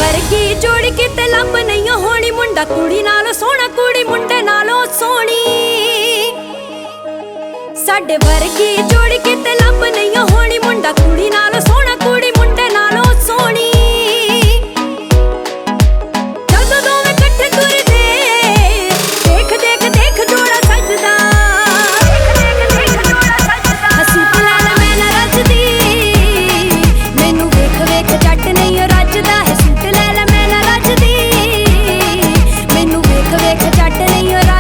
ਵਰਗੀ ਜੋੜੀ ਕਿਤੇ ਲੱਭ ਨਹੀਂ ਹੋਣੀ, ਮੁੰਡਾ ਕੁੜੀ ਨਾਲੋਂ ਸੋਹਣਾ, ਕੁੜੀ ਮੁੰਡੇ ਨਾਲੋਂ ਸੋਹਣੀ। ਸਾਡੇ ਵਰਗੀ ਜੋੜੀ ਕਿਤੇ ਲੱਭ ਨਹੀਂ ਹੋਣੀ, ਮੁੰਡਾ ਕੁੜੀ ਨਾਲੋਂ ਸੋਹਣਾ, ਕੁੜੀ ਮੁੰਡੇ ਨਾਲੋਂ ਸੋਹਣੀ। ਜਦੋਂ ਦੋਵੇਂ ਇਕੱਠੇ ਤੁਰਦੇ, ਦੇਖ ਦੇਖ ਦੇਖ ਜੋੜਾ ਸੱਜਦਾ। ਸੂਟ ਲੈ ਲੈ ਮੈਂ ਨਾ ਰੱਜਦੀ, ਮੈਨੂੰ ਵੇਖ ਵੇਖ ਜੱਟ ਨਹੀਂ ਰੱਜਦਾ ਹੈ। ਸੂਟ ਲੈ ਲੈ ਮੈਂ ਨਾ ਰੱਜਦੀ, ਮੈਨੂੰ ਵੇਖ ਵੇਖ ਜੱਟ ਨਹੀਂ